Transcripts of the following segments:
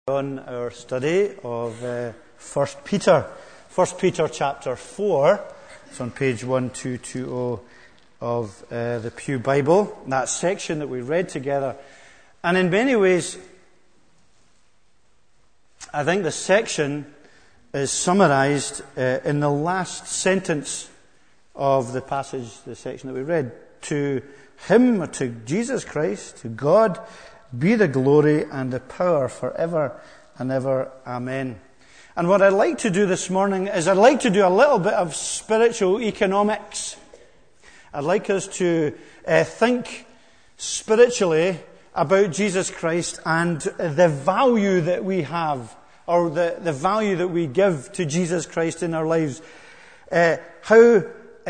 On our study of 1 Peter. 1 Peter chapter 4. It's on page 1220 of the Pew Bible. That section that we read together. And in many ways, I think the section is summarized in the last sentence of the passage, the section that we read. To Him, or to Jesus Christ, to God, be the glory and the power forever and ever. Amen. And what I'd like to do this morning is I'd like to do a little bit of spiritual economics. I'd like us to think spiritually about Jesus Christ and the value that we have, or the value that we give to Jesus Christ in our lives. How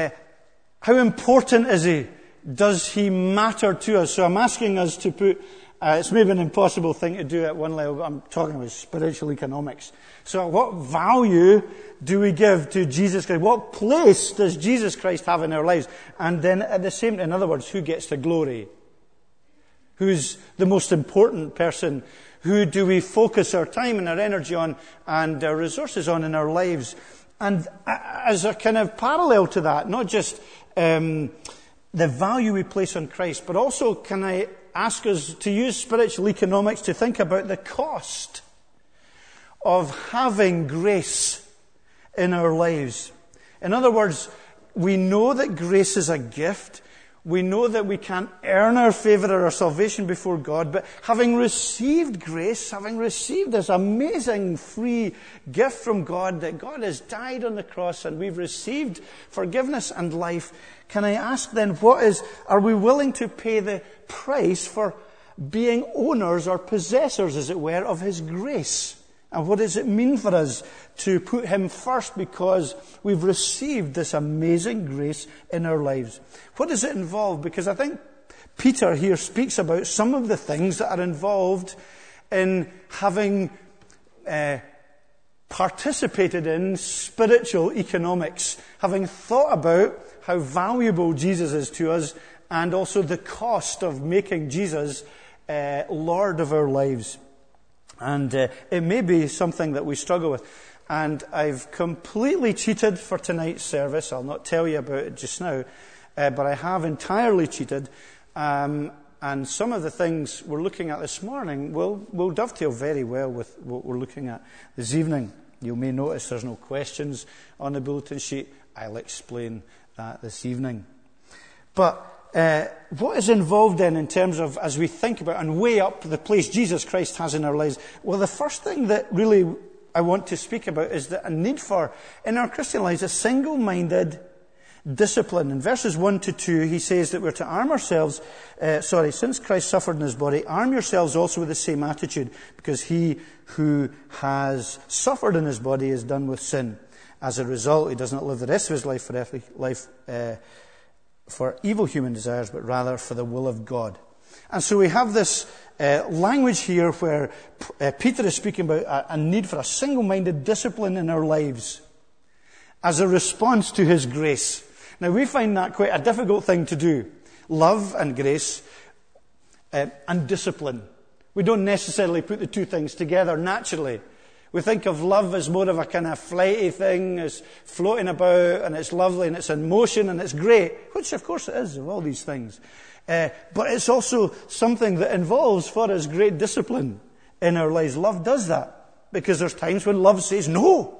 important is He? Does He matter to us? So I'm asking us to put... it's maybe an impossible thing to do at one level, but I'm talking about spiritual economics. So what value do we give to Jesus Christ? What place does Jesus Christ have in our lives? And then at the same time, in other words, who gets the glory? Who's the most important person? Who do we focus our time and our energy on and our resources on in our lives? And as a kind of parallel to that, not just the value we place on Christ, but also can I ask us to use spiritual economics to think about the cost of having grace in our lives. In other words, we know that grace is a gift. We know that we can't earn our favour or our salvation before God, but having received grace, having received this amazing free gift from God, that God has died on the cross and we've received forgiveness and life, can I ask then, are we willing to pay the price for being owners or possessors, as it were, of His grace? And what does it mean for us to put Him first because we've received this amazing grace in our lives? What does it involve? Because I think Peter here speaks about some of the things that are involved in having participated in spiritual economics, having thought about how valuable Jesus is to us, and also the cost of making Jesus Lord of our lives. And it may be something that we struggle with. And I've completely cheated for tonight's service. I'll not tell you about it just now, but I have entirely cheated. And some of the things we're looking at this morning will dovetail very well with what we're looking at this evening. You may notice there's no questions on the bulletin sheet. I'll explain that this evening. But what is involved in terms of, as we think about and weigh up the place Jesus Christ has in our lives? Well, the first thing that really I want to speak about is a need for, in our Christian lives, a single-minded discipline. In verses 1 to 2, he says that we're to arm ourselves, since Christ suffered in His body, arm yourselves also with the same attitude, because He who has suffered in His body is done with sin. As a result, He does not live the rest of His life for earthly life, for evil human desires, but rather for the will of God. And so we have this language here where Peter is speaking about a need for a single-minded discipline in our lives as a response to His grace. Now we find that quite a difficult thing to do. Love and grace and discipline. We don't necessarily put the two things together naturally. We think of love as more of a kind of flighty thing, it's floating about and it's lovely and it's in motion and it's great, which of course it is, of all these things. But it's also something that involves for us great discipline in our lives. Love does that because there's times when love says, no,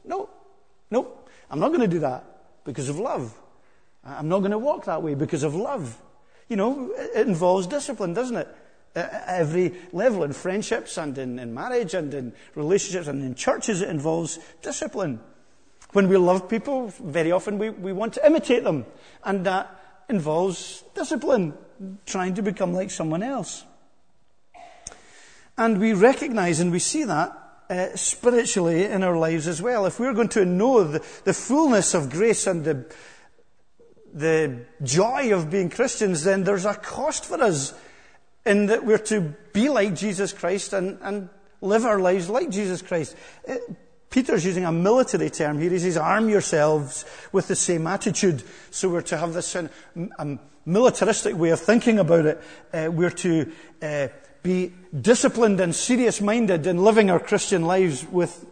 I'm not going to do that because of love. I'm not going to walk that way because of love. You know, it involves discipline, doesn't it? At every level, in friendships and in marriage and in relationships and in churches, it involves discipline. When we love people, very often we want to imitate them. And that involves discipline, trying to become like someone else. And we recognize and we see that spiritually in our lives as well. If we're going to know the fullness of grace and the joy of being Christians, then there's a cost for us in that we're to be like Jesus Christ and live our lives like Jesus Christ. Peter's using a military term here. He says, arm yourselves with the same attitude. So we're to have this militaristic way of thinking about it. We're to be disciplined and serious-minded in living our Christian lives with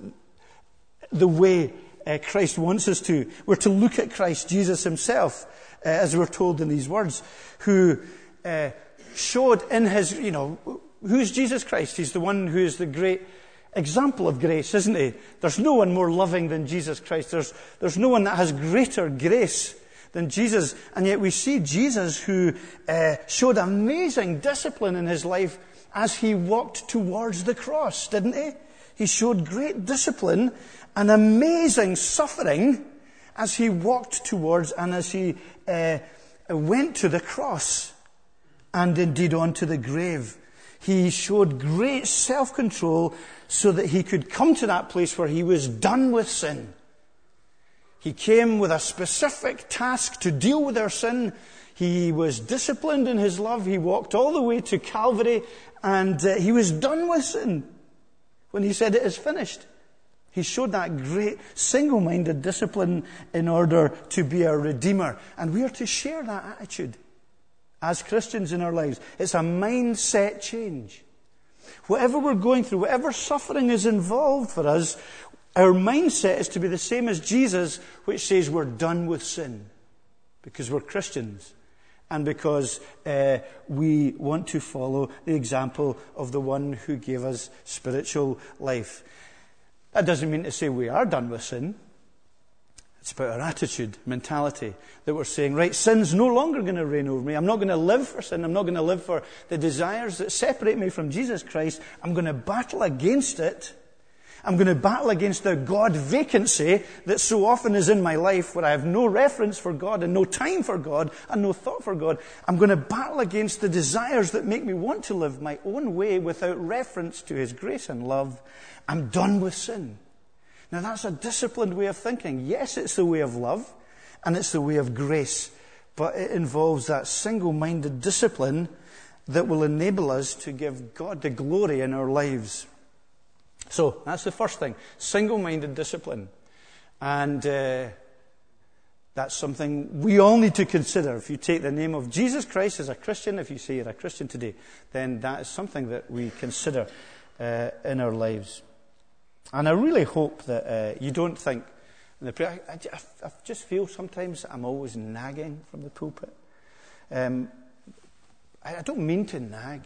the way Christ wants us to. We're to look at Christ Jesus himself, as we're told in these words, who showed in his, who's Jesus Christ? He's the one who is the great example of grace, isn't he? There's no one more loving than Jesus Christ. There's no one that has greater grace than Jesus. And yet we see Jesus who showed amazing discipline in his life as he walked towards the cross, didn't he? He showed great discipline and amazing suffering as he walked towards and as he went to the cross and indeed onto the grave. He showed great self-control so that he could come to that place where he was done with sin. He came with a specific task to deal with our sin. He was disciplined in his love. He walked all the way to Calvary, and he was done with sin when he said it is finished. He showed that great single-minded discipline in order to be our Redeemer. And we are to share that attitude as Christians in our lives. It's a mindset change. Whatever we're going through, whatever suffering is involved for us, our mindset is to be the same as Jesus, which says we're done with sin because we're Christians and because we want to follow the example of the one who gave us spiritual life. That doesn't mean to say we are done with sin. It's about our attitude, mentality, that we're saying, right, sin's no longer going to reign over me. I'm not going to live for sin. I'm not going to live for the desires that separate me from Jesus Christ. I'm going to battle against it. I'm going to battle against the God vacancy that so often is in my life where I have no reference for God and no time for God and no thought for God. I'm going to battle against the desires that make me want to live my own way without reference to his grace and love. I'm done with sin. Now that's a disciplined way of thinking. Yes, it's the way of love and it's the way of grace, but it involves that single-minded discipline that will enable us to give God the glory in our lives. So that's the first thing, single-minded discipline. And that's something we all need to consider. If you take the name of Jesus Christ as a Christian, if you say you're a Christian today, then that is something that we consider in our lives. And I really hope that you don't think, I just feel sometimes I'm always nagging from the pulpit. I don't mean to nag.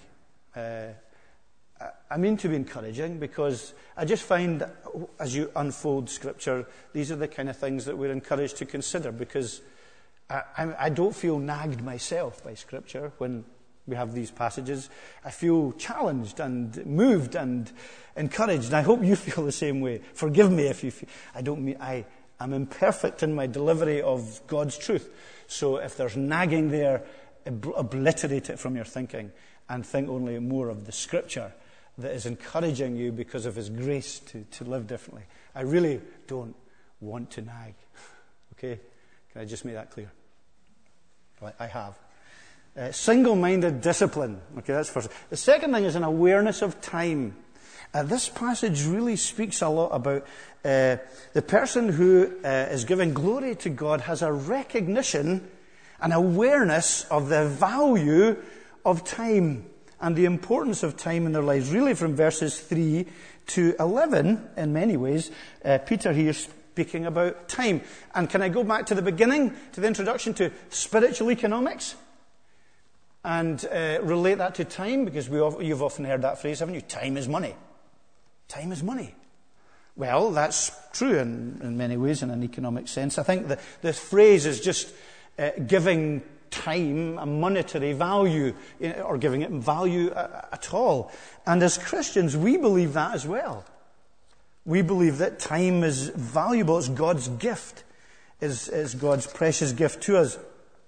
I mean to be encouraging, because I just find that as you unfold Scripture, these are the kind of things that we're encouraged to consider, because I don't feel nagged myself by Scripture when we have these passages. I feel challenged and moved and encouraged, and I hope you feel the same way. Forgive me if you feel, I'm imperfect in my delivery of God's truth. So if there's nagging there, obliterate it from your thinking and think only more of the Scripture that is encouraging you because of his grace to live differently. I really don't want to nag. Okay? Can I just make that clear? Right, I have. Single-minded discipline. Okay, that's first. The second thing is an awareness of time. This passage really speaks a lot about the person who is giving glory to God has a recognition, an awareness of the value of time and the importance of time in their lives. Really from verses 3 to 11, in many ways, Peter here speaking about time. And can I go back to the beginning, to the introduction to spiritual economics? And relate that to time, because you've often heard that phrase, haven't you? Time is money. Time is money. Well, that's true in many ways in an economic sense. I think the phrase is just giving time a monetary value, or giving it value at all. And as Christians, we believe that as well. We believe that time is valuable. It's God's gift, is God's precious gift to us.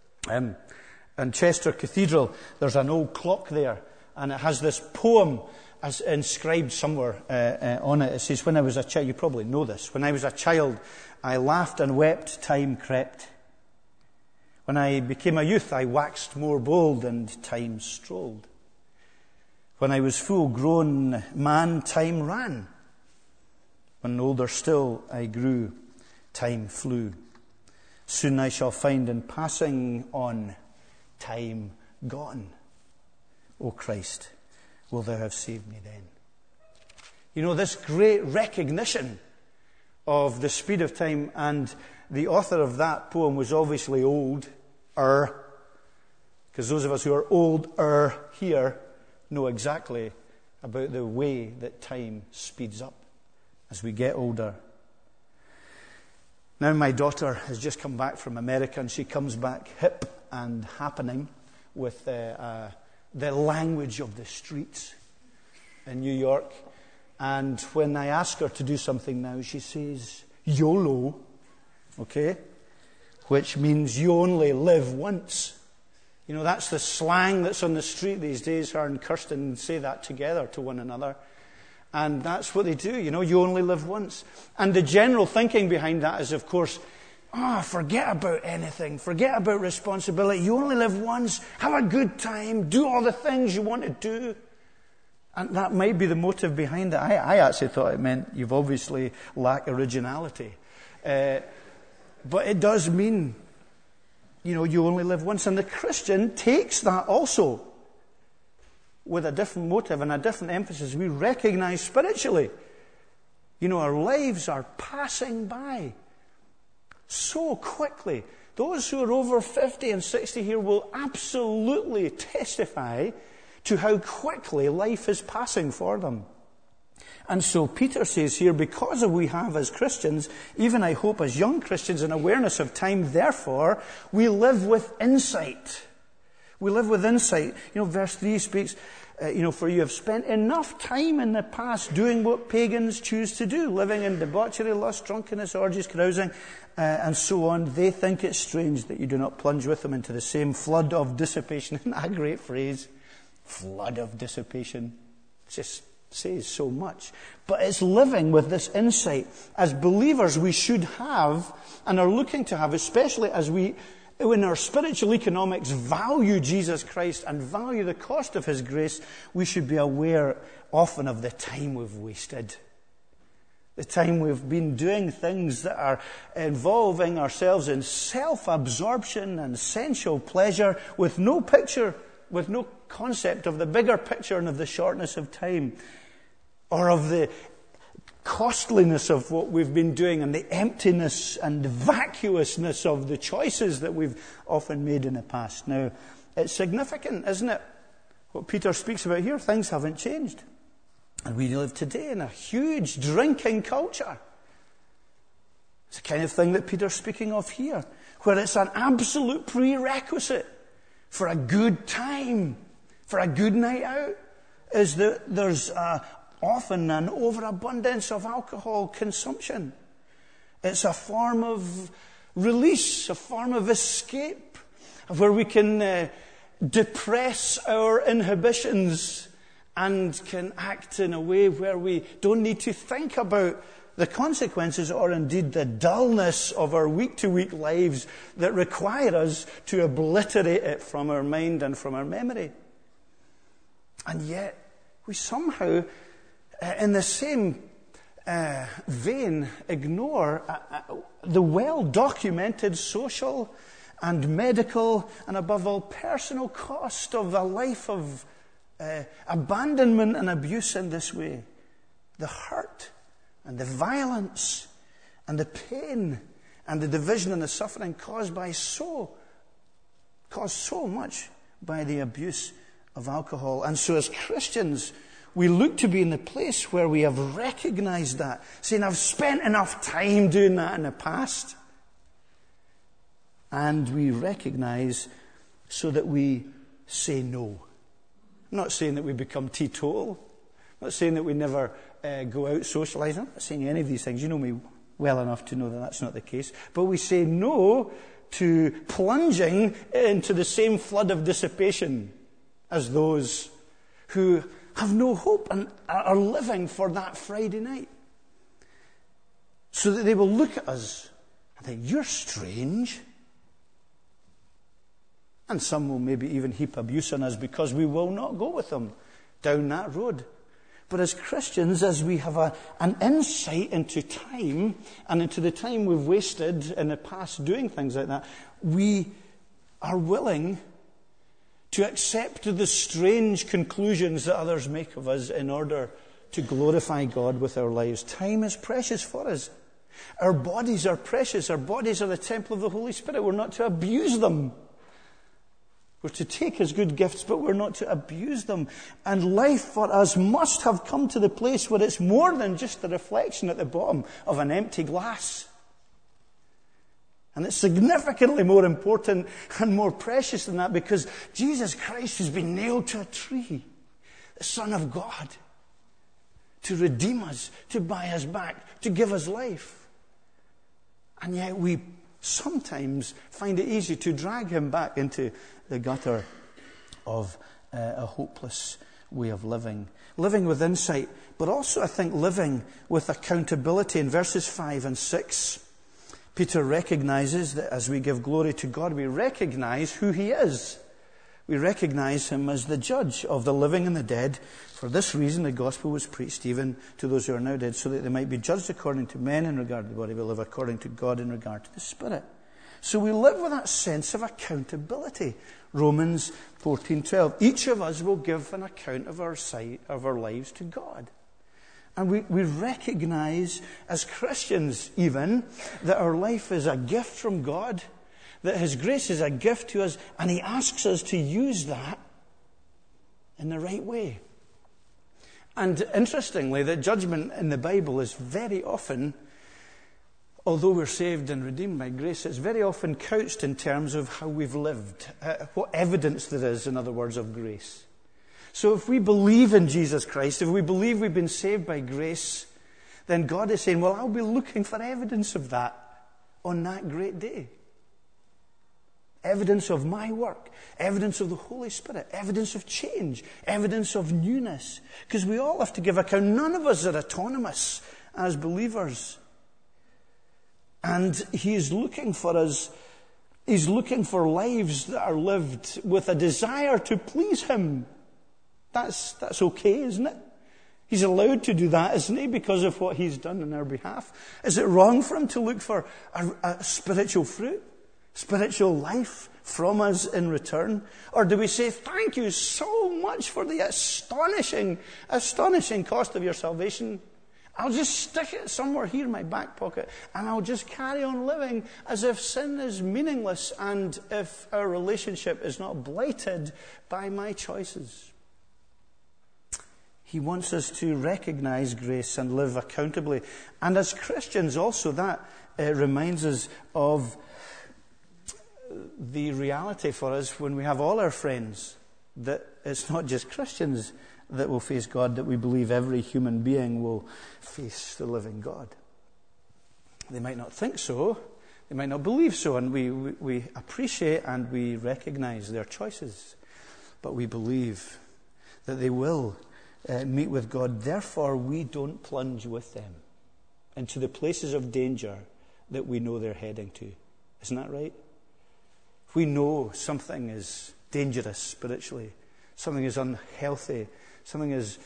In Chester Cathedral, there's an old clock there, and it has this poem as inscribed somewhere on it. It says, when I was a child, you probably know this, when I was a child, I laughed and wept, time crept. When I became a youth, I waxed more bold, and time strolled. When I was full-grown man, time ran. When older still I grew, time flew. Soon I shall find in passing on time gone. O Christ, wilt thou have saved me then. You know, this great recognition of the speed of time, and the author of that poem was obviously older, because those of us who are older here know exactly about the way that time speeds up as we get older. Now my daughter has just come back from America, and she comes back hip and happening with the language of the streets in New York. And when I ask her to do something now, she says, YOLO, okay? Which means you only live once. You know, that's the slang that's on the street these days. Her and Kirsten say that together to one another. And that's what they do, you know, you only live once. And the general thinking behind that is, of course, forget about anything. Forget about responsibility. You only live once. Have a good time. Do all the things you want to do. And that might be the motive behind it. I actually thought it meant you've obviously lack originality. But it does mean, you know, you only live once. And the Christian takes that also with a different motive and a different emphasis. We recognize spiritually, you know, our lives are passing by so quickly. Those who are over 50 and 60 here will absolutely testify to how quickly life is passing for them. And so Peter says here, because we have as Christians, even I hope as young Christians, an awareness of time, therefore, we live with insight. We live with insight. You know, verse 3 speaks, for you have spent enough time in the past doing what pagans choose to do, living in debauchery, lust, drunkenness, orgies, carousing, and so on. They think it strange that you do not plunge with them into the same flood of dissipation. Isn't that a great phrase? Flood of dissipation. It just says so much. But it's living with this insight. As believers, we should have, and are looking to have, especially as we, in our spiritual economics, value Jesus Christ and value the cost of His grace, we should be aware often of the time we've wasted. The time we've been doing things that are involving ourselves in self-absorption and sensual pleasure with no picture, with no concept of the bigger picture and of the shortness of time, or of the costliness of what we've been doing and the emptiness and the vacuousness of the choices that we've often made in the past. Now, it's significant, isn't it? What Peter speaks about here, things haven't changed. And we live today in a huge drinking culture. It's the kind of thing that Peter's speaking of here, where it's an absolute prerequisite for a good time, for a good night out, is that there's often an overabundance of alcohol consumption. It's a form of release, a form of escape, where we can depress our inhibitions and can act in a way where we don't need to think about the consequences or indeed the dullness of our week-to-week lives that require us to obliterate it from our mind and from our memory. And yet, we somehow, in the same vein, ignore the well-documented social and medical and above all personal cost of a life of abandonment and abuse in this way. The hurt and the violence and the pain and the division and the suffering caused so much by the abuse of alcohol. And so as Christians, we look to be in the place where we have recognized that, saying, I've spent enough time doing that in the past. And we recognize so that we say no. I'm not saying that we become teetotal. I'm not saying that we never go out socializing. I'm not saying any of these things. You know me well enough to know that that's not the case. But we say no to plunging into the same flood of dissipation as those who have no hope and are living for that Friday night. So that they will look at us and think, you're strange. And some will maybe even heap abuse on us because we will not go with them down that road. But as Christians, as we have an insight into time and into the time we've wasted in the past doing things like that, we are willing to accept the strange conclusions that others make of us in order to glorify God with our lives. Time is precious for us. Our bodies are precious. Our bodies are the temple of the Holy Spirit. We're not to abuse them. We're to take as good gifts, but we're not to abuse them. And life for us must have come to the place where it's more than just a reflection at the bottom of an empty glass. And it's significantly more important and more precious than that, because Jesus Christ has been nailed to a tree, the Son of God, to redeem us, to buy us back, to give us life. And yet we sometimes find it easy to drag him back into the gutter of a hopeless way of living. Living with insight, but also, I think, living with accountability. In verses 5 and 6, Peter recognizes that as we give glory to God, we recognize who he is. We recognize him as the judge of the living and the dead. For this reason, the gospel was preached even to those who are now dead, so that they might be judged according to men in regard to the body, but live according to God in regard to the Spirit. So we live with that sense of accountability. Romans 14:12. Each of us will give an account of our lives to God. And we recognize, as Christians even, that our life is a gift from God, that his grace is a gift to us, and he asks us to use that in the right way. And interestingly, the judgment in the Bible is very often, although we're saved and redeemed by grace, it's very often couched in terms of how we've lived, what evidence there is, in other words, of grace. So if we believe in Jesus Christ, if we believe we've been saved by grace, then God is saying, well, I'll be looking for evidence of that on that great day. Evidence of my work, evidence of the Holy Spirit, evidence of change, evidence of newness. Because we all have to give account. None of us are autonomous as believers. And he is looking for us. He's looking for lives that are lived with a desire to please him. That's okay, isn't it? He's allowed to do that, isn't he, because of what he's done on our behalf? Is it wrong for him to look for a spiritual fruit, spiritual life from us in return? Or do we say, thank you so much for the astonishing cost of your salvation. I'll just stick it somewhere here in my back pocket, and I'll just carry on living as if sin is meaningless and if our relationship is not blighted by my choices. He wants us to recognize grace and live accountably. And as Christians also, that reminds us of the reality for us when we have all our friends, that it's not just Christians that will face God, that we believe every human being will face the living God. They might not think so, they might not believe so, and we appreciate and we recognize their choices. But we believe that they will meet with God. Therefore, we don't plunge with them into the places of danger that we know they're heading to. Isn't that right? If we know something is dangerous spiritually, something is unhealthy, something is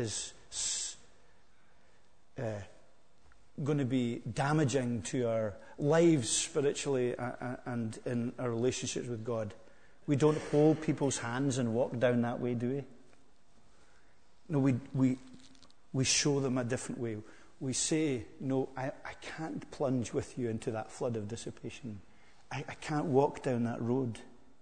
going to be damaging to our lives spiritually and in our relationships with God, we don't hold people's hands and walk down that way, do we? No, we show them a different way. We say, no, I can't plunge with you into that flood of dissipation. I can't walk down that road.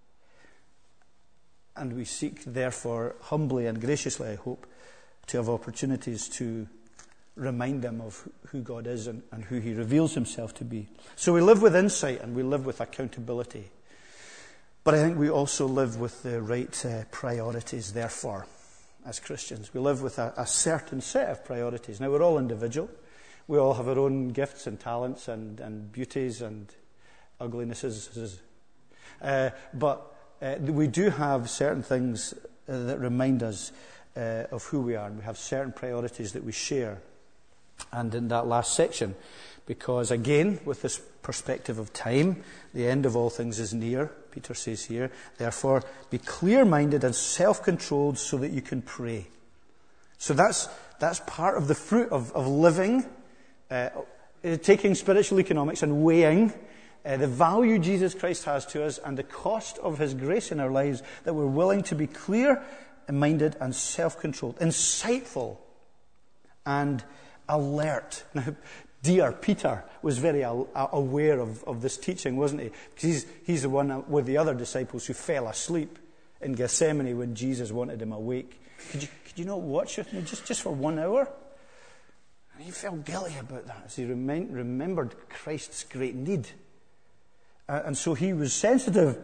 And we seek, therefore, humbly and graciously, I hope, to have opportunities to remind them of who God is and who he reveals himself to be. So we live with insight and we live with accountability. But I think we also live with the right priorities, therefore, as Christians. We live with a certain set of priorities. Now, we're all individual. We all have our own gifts and talents and beauties and uglinesses. But we do have certain things that remind us of who we are. And we have certain priorities that we share. And in that last section, because again, with this perspective of time, the end of all things is near, Peter says here, therefore be clear-minded and self-controlled so that you can pray. So that's part of the fruit of living, taking spiritual economics and weighing the value Jesus Christ has to us and the cost of his grace in our lives, that we're willing to be clear-minded and self-controlled, insightful and alert. Now, dear Peter was very aware of this teaching, wasn't he? Because he's the one with the other disciples who fell asleep in Gethsemane when Jesus wanted him awake. Could you not watch with me just for 1 hour? And he felt guilty about that as he remembered Christ's great need. And so he was sensitive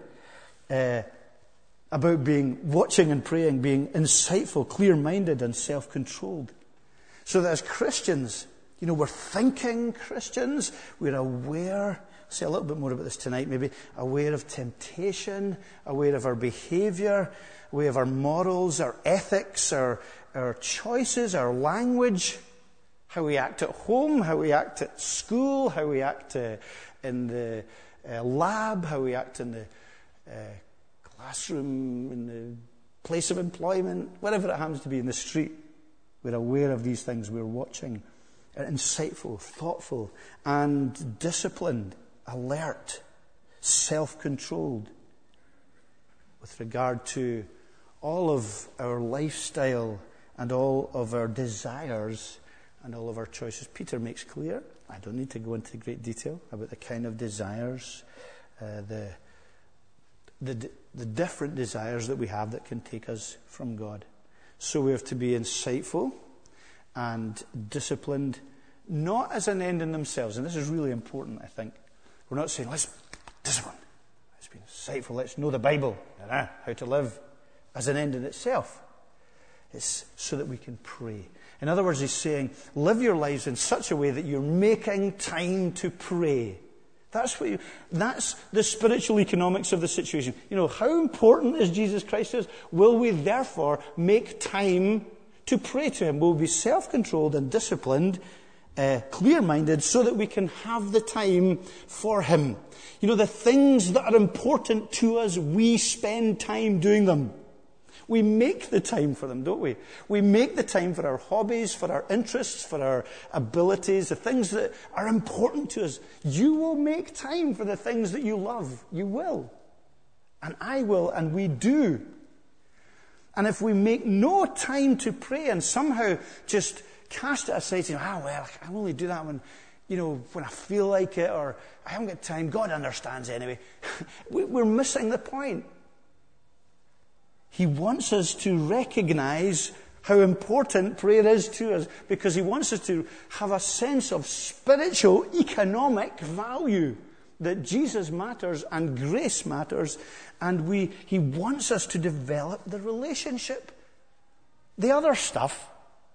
about being watching and praying, being insightful, clear-minded and self-controlled. So that as Christians, we're thinking Christians, we're aware, I'll say a little bit more about this tonight maybe, aware of temptation, aware of our behaviour, aware of our morals, our ethics, our choices, our language, how we act at home, how we act at school, how we act in the lab, how we act in the classroom, in the place of employment, wherever it happens to be, in the street. We're aware of these things. We're watching. Insightful, thoughtful, and disciplined, alert, self-controlled with regard to all of our lifestyle and all of our desires and all of our choices. Peter makes clear, I don't need to go into great detail about the kind of desires, the different desires that we have that can take us from God. So we have to be insightful and disciplined, not as an end in themselves. And this is really important, I think. We're not saying, let's discipline, let's be insightful, let's know the Bible, how to live, as an end in itself. It's so that we can pray. In other words, he's saying, live your lives in such a way that you're making time to pray. That's the spiritual economics of the situation. How important is Jesus Christ to us? Will we therefore make time to pray to him? Will we be self-controlled and disciplined, clear-minded, so that we can have the time for him? The things that are important to us, we spend time doing them. We make the time for them, don't we? We make the time for our hobbies, for our interests, for our abilities, the things that are important to us. You will make time for the things that you love. You will. And I will, and we do. And if we make no time to pray and somehow just cast it aside, saying, I only do that when I feel like it, or I haven't got time, God understands anyway. We're missing the point. He wants us to recognize how important prayer is to us, because he wants us to have a sense of spiritual, economic value, that Jesus matters and grace matters, and he wants us to develop the relationship. The other stuff,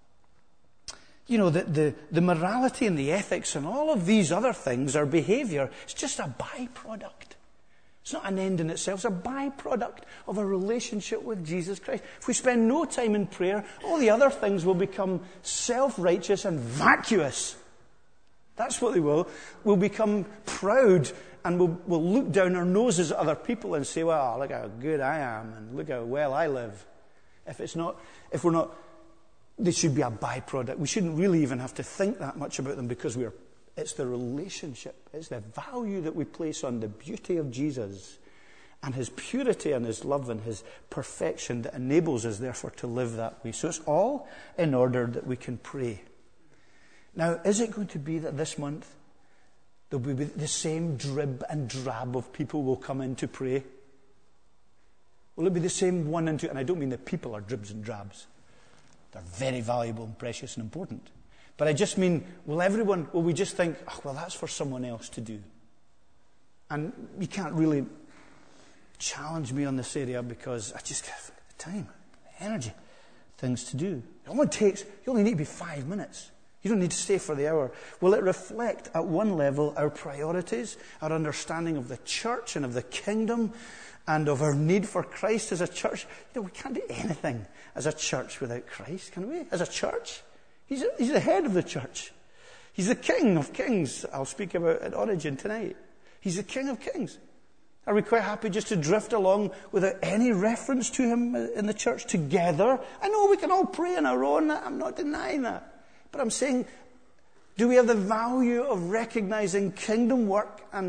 the morality and the ethics and all of these other things, our behavior, it's just a byproduct. It's not an end in itself. It's a byproduct of a relationship with Jesus Christ. If we spend no time in prayer, all the other things will become self-righteous and vacuous. That's what they will. We'll become proud and we'll look down our noses at other people and say, well, look how good I am and look how well I live. If we're not, they should be a byproduct. We shouldn't really even have to think that much about them, because it's the relationship. It's the value that we place on the beauty of Jesus and his purity and his love and his perfection that enables us, therefore, to live that way. So it's all in order that we can pray. Now, is it going to be that this month there'll be the same drib and drab of people will come in to pray? Will it be the same 1 and 2? And I don't mean that people are dribs and drabs. They're very valuable and precious and important. But I just mean, will we just think, that's for someone else to do? And you can't really challenge me on this area, because I just have the time, the energy, things to do. You only need to be 5 minutes. You don't need to stay for the hour. Will it reflect at one level our priorities, our understanding of the church and of the kingdom, and of our need for Christ as a church? We can't do anything as a church without Christ, can we? As a church. He's the head of the church. He's the King of Kings. I'll speak about at Origin tonight. He's the King of Kings. Are we quite happy just to drift along without any reference to him in the church together? I know we can all pray on our own. I'm not denying that. But I'm saying, do we have the value of recognizing kingdom work and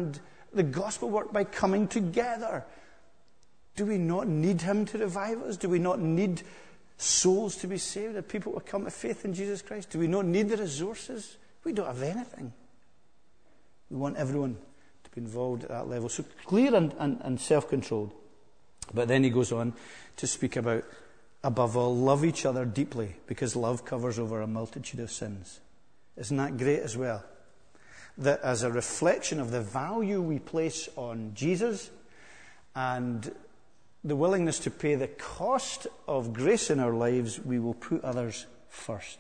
the gospel work by coming together. Do we not need him to revive us? Do we not need souls to be saved? That people will come to faith in Jesus Christ? Do we not need the resources? We don't have anything. We want everyone to be involved at that level. So clear and self-controlled. But then he goes on to speak about, above all, love each other deeply, because love covers over a multitude of sins. Isn't that great as well? That as a reflection of the value we place on Jesus and the willingness to pay the cost of grace in our lives, we will put others first.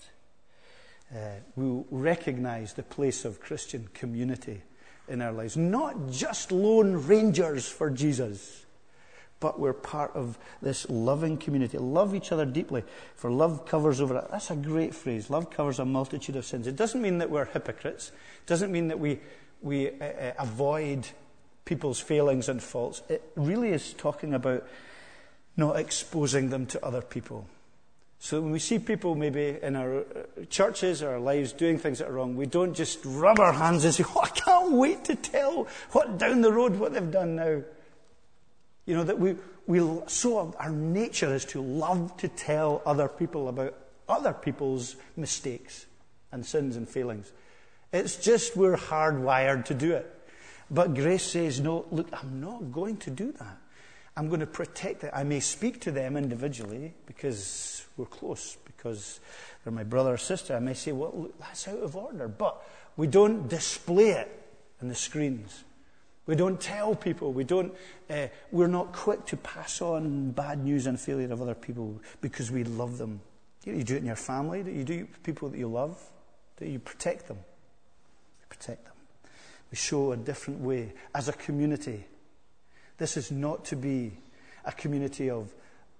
We will recognize the place of Christian community in our lives. Not just lone rangers for Jesus, but we're part of this loving community. Love each other deeply, for love covers over. That's a great phrase. Love covers a multitude of sins. It doesn't mean that we're hypocrites. It doesn't mean that we avoid people's failings and faults. It really is talking about not exposing them to other people. So when we see people maybe in our churches or our lives doing things that are wrong, we don't just rub our hands and say, I can't wait to tell down the road what they've done now. You know, that so our nature is to love to tell other people about other people's mistakes and sins and failings. It's just we're hardwired to do it. But grace says, no, look, I'm not going to do that. I'm going to protect it. I may speak to them individually because we're close, because they're my brother or sister. I may say, well, look, that's out of order. But we don't display it on the screens. We don't tell people. We're not quick to pass on bad news and failure of other people because we love them. You do it in your family. You do it with people that you love. You protect them. You protect them. We show a different way as a community. This is not to be a community of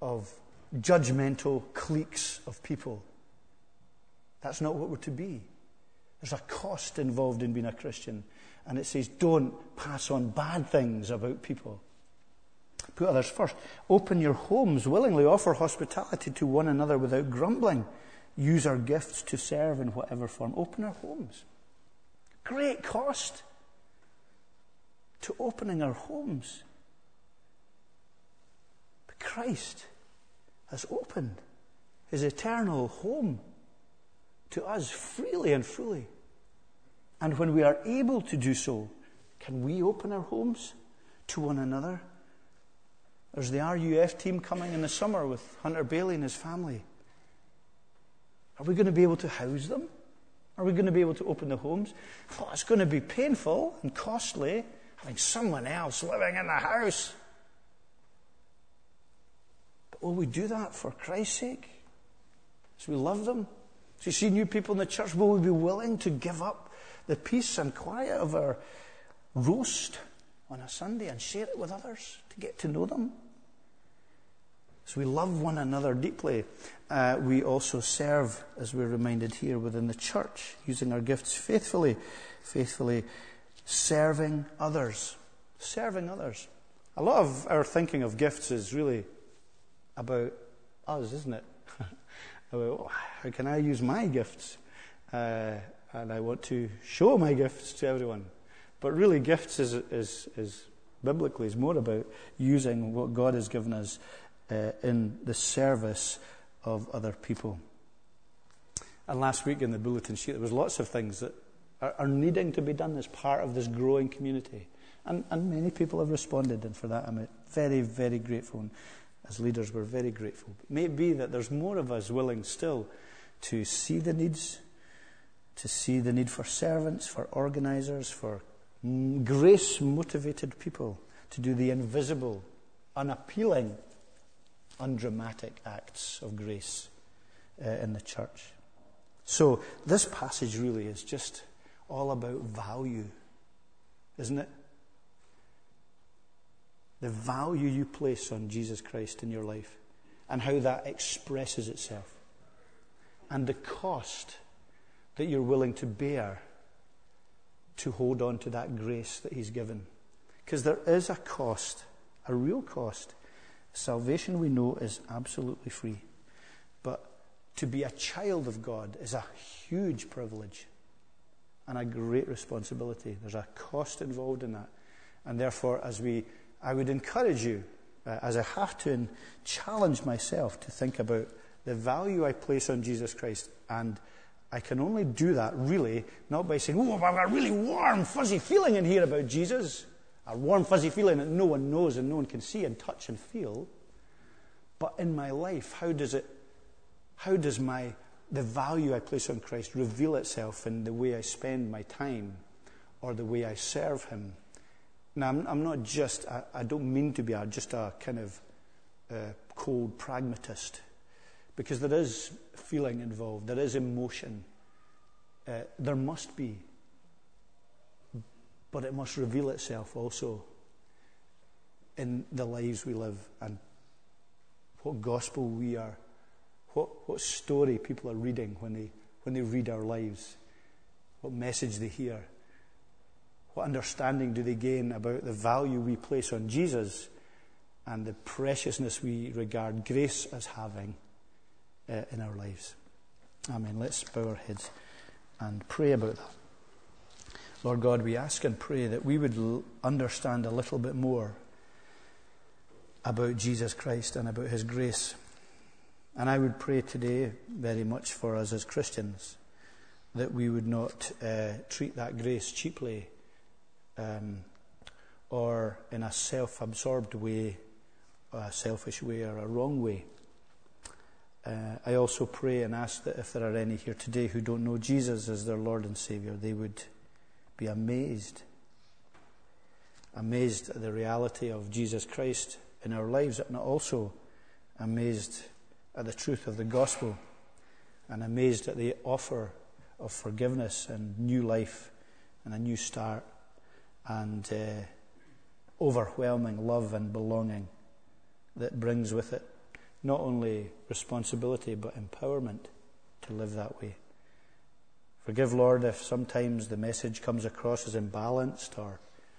judgmental cliques of people. That's not what we're to be. There's a cost involved in being a Christian. And it says, don't pass on bad things about people. Put others first. Open your homes willingly. Offer hospitality to one another without grumbling. Use our gifts to serve in whatever form. Open our homes. Great cost to opening our homes. But Christ has opened his eternal home to us freely and fully. And when we are able to do so, can we open our homes to one another? There's the RUF team coming in the summer with Hunter Bailey and his family. Are we going to be able to house them? Are we going to be able to open the homes? Oh, it's going to be painful and costly having someone else living in the house. But will we do that for Christ's sake? As we love them? As we see new people in the church, will we be willing to give up the peace and quiet of our roast on a Sunday and share it with others to get to know them? So we love one another deeply. We also serve, as we're reminded here, within the church, using our gifts faithfully serving others. Serving others. A lot of our thinking of gifts is really about us, isn't it? About, how can I use my gifts? And I want to show my gifts to everyone. But really, gifts is biblically is more about using what God has given us in the service of other people. And last week in the bulletin sheet, there was lots of things that are needing to be done as part of this growing community. And many people have responded, and for that I'm very, very grateful. And as leaders, we're very grateful. It may be that there's more of us willing still to see the needs, to see the need for servants, for organisers, for grace-motivated people, to do the invisible, unappealing, undramatic acts of grace in the church. So this passage really is just all about value, isn't it? The value you place on Jesus Christ in your life and how that expresses itself. And the cost that you're willing to bear to hold on to that grace that he's given. Because there is a cost, a real cost. Salvation, we know, is absolutely free. But to be a child of God is a huge privilege and a great responsibility. There's a cost involved in that. And therefore, I would encourage you, as I have to, and challenge myself to think about the value I place on Jesus Christ. And I can only do that, really, not by saying, oh, I've got a really warm, fuzzy feeling in here about Jesus. A warm, fuzzy feeling that no one knows and no one can see and touch and feel. But in my life, how does the value I place on Christ reveal itself in the way I spend my time or the way I serve Him? Now, I'm not just, I don't mean to be just a kind of cold pragmatist, because there is feeling involved, there is emotion, there must be, but it must reveal itself also in the lives we live and what gospel we are, what story people are reading when they read our lives, what message they hear. What understanding do they gain about the value we place on Jesus and the preciousness we regard grace as having in our lives? Amen. Let's bow our heads and pray about that. Lord God, we ask and pray that we would understand a little bit more about Jesus Christ and about His grace. And I would pray today very much for us as Christians that we would not treat that grace cheaply, or in a self-absorbed way, a selfish way, or a wrong way. I also pray and ask that if there are any here today who don't know Jesus as their Lord and Saviour, they would be amazed at the reality of Jesus Christ in our lives, and also amazed at the truth of the gospel, and amazed at the offer of forgiveness and new life and a new start, and overwhelming love and belonging that brings with it not only responsibility but empowerment to live that way. Forgive, Lord, if sometimes the message comes across as imbalanced or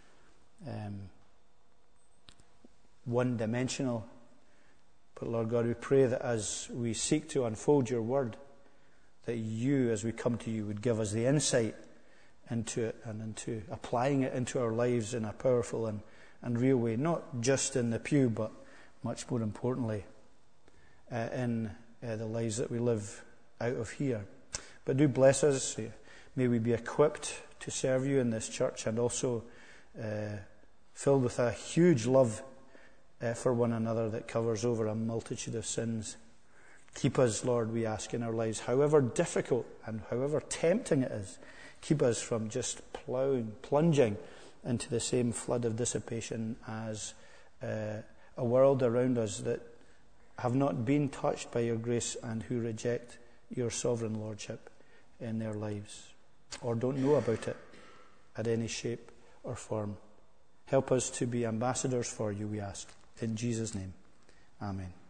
one-dimensional. But Lord God, we pray that as we seek to unfold your word, that you, as we come to you, would give us the insight into it and into applying it into our lives in a powerful and real way, not just in the pew, but much more importantly in the lives that we live out of here. But do bless us. May we be equipped to serve you in this church, and also filled with a huge love for one another that covers over a multitude of sins. Keep us, Lord, we ask, in our lives, however difficult and however tempting it is. Keep us from just plunging into the same flood of dissipation as a world around us that have not been touched by your grace and who reject your sovereign lordship in their lives, or don't know about it at any shape or form. Help us to be ambassadors for you, we ask. In Jesus' name, amen.